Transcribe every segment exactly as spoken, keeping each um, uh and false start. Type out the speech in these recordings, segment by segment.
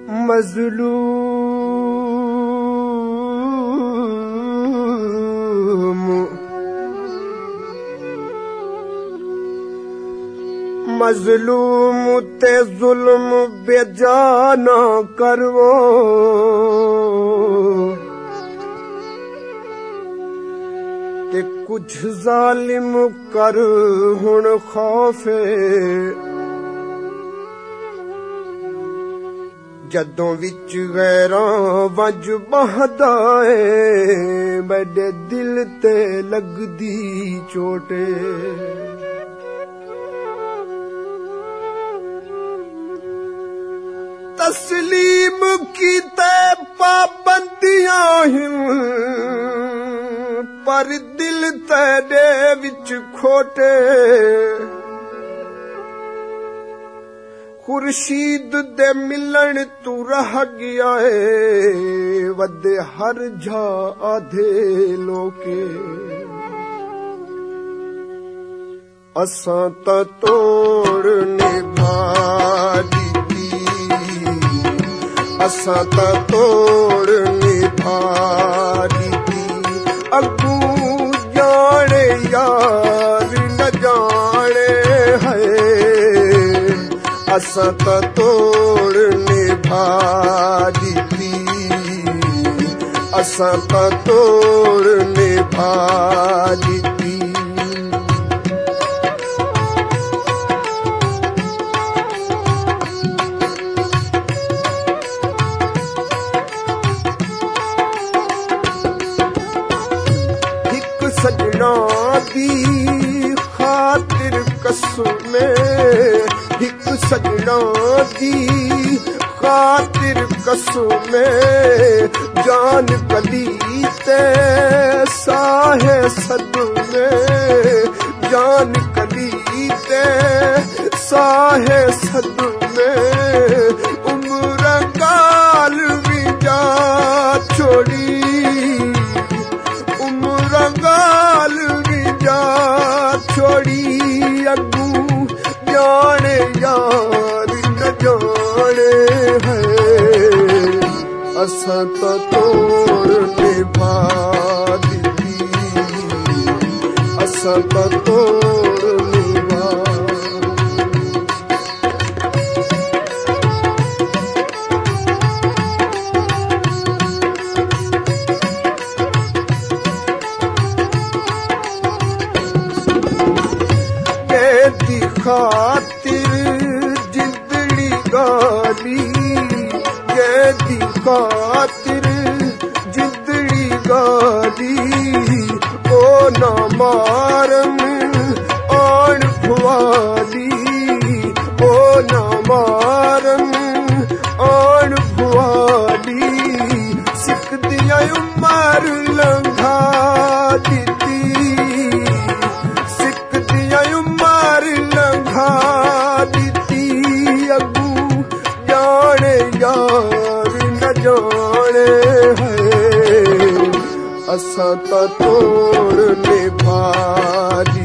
मजलूम मजलूम ते जुल्म बेजाना करवो ते कुछ जालिम कर हुण खौफे जदों विच गैरां वज बहदा ए मेरे दिल ते लगदी चोटे तस्लीम कीते पाबंदियां हिं पर दिल तेरे विच खोटे खुर्शीद दे मिलन तू रह गया है वदे हर जा आधे लोके असां ता तोड़ निभा असां ता तोड़ निभा दी अगू जाने यार न जाने है असां ता तोड़ निभा दी असां ता तोड़ निभा दी सजना दी खातिर कसमें हिक सजना दी खातिर कसमें जान कली ते साहे सद में जान कली ते साहे सद में उम्र गाल भी जा छोड़ी गाल भी जा छोड़ी अगू जाने यार न जाने है असां ता तोड़ निभा दी असां ता तोड़ निभा खातिर जिंदड़ी गाली ये दी खातिर जिंदड़ी गाली ओ ना मारन आन भवाली ओ ना मारन आन भवाली सिख दिया उमर लंघा दी सिख दिया उमर लंघा दी अगू जाने यार न जाने है असां ता तोड़ निभा दी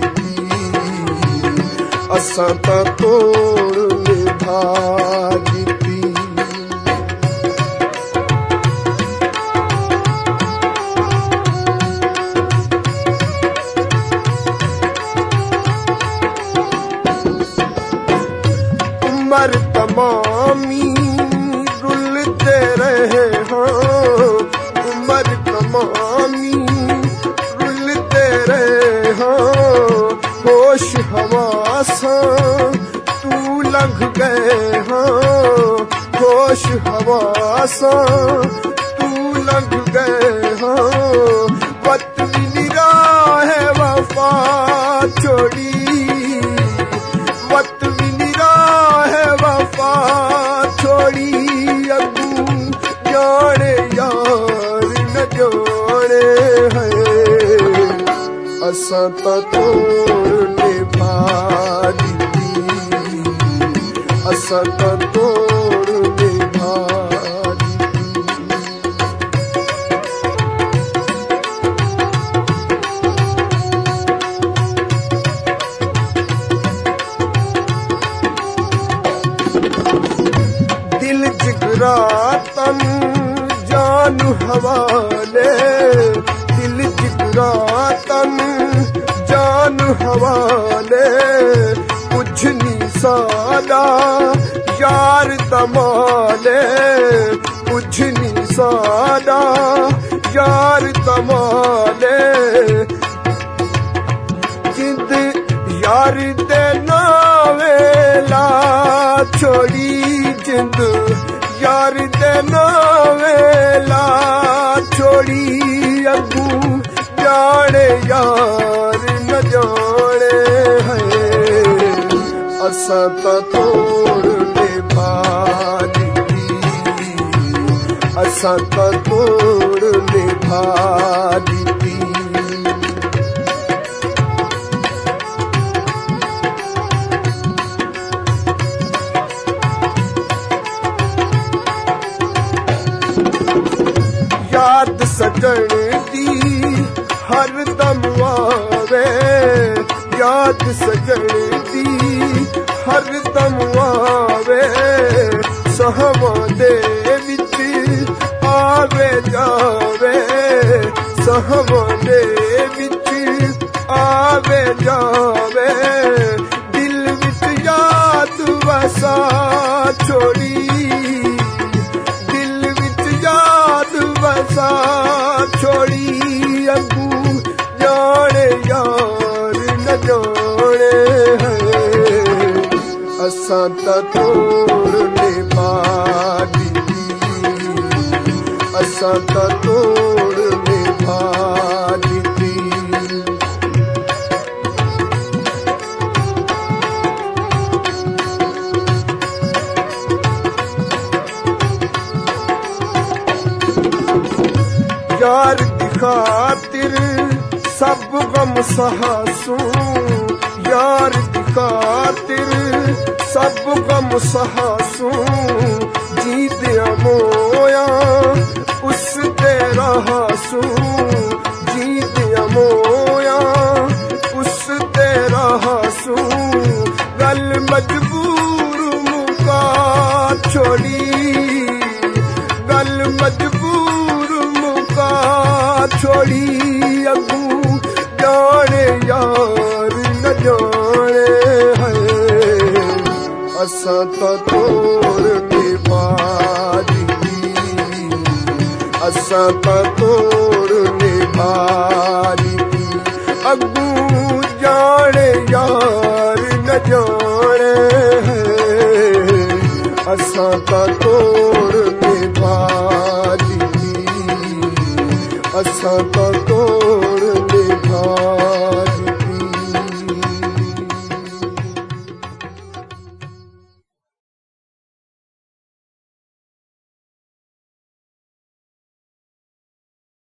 असां ता तोड़ निभा दी उमर तमामी रुलते रहे हाँ उमर तमामी रुलते रहे हाँ होश हवासा तू लंघ गए हाँ होश हवासा तू लंघ गए हाँ वक्त भी निराह है वफा छोड़ी वक्त भी निराह है वफा छोड़ी अगू जाने यार न जाने है असां ता तोड़ निभा दी असां ता तोड़ निभा जिगरा तन जान हवाले दिल जिगरा तन जान हवाले कुछ नहीं सादा यार तमाले कुछ नहीं सादा यार तमाले जिंद यार दे नावेला छोड़ी जिंद यार दे नावेला छोड़ी अगू जाने यार न जाने है असा तो तोड़ दे भाली असा तो तोड़ दे भाली याद सजण दी हर दम आवे याद सजण दी हर दम आवे सहमा दे विच आवे जावे सहमा दे विच आवे जावे दिल विच याद वसा छोड़ी दिल विच याद वसा छोड़ी अगू जाने यार न जाने है असा तो तोड़ ने भाली असा तो तोड़ ने भाली यार की खातिर सब गम सहासूं यार की खातिर सब गम सहासूं जीतिया मोया उस दे रहासूं जीतिया मोया उस दे रहासूं गल मजबूर मुका छोड़ी गल मजबूर मुका छोड़ी अगू जाने यार न जाने है असा तो तोड़ के भाली असा तो तोड़ के भाली अगू जाने यार न जाने है असा तो तोड़ के भाली असा तो तोड़ के भाली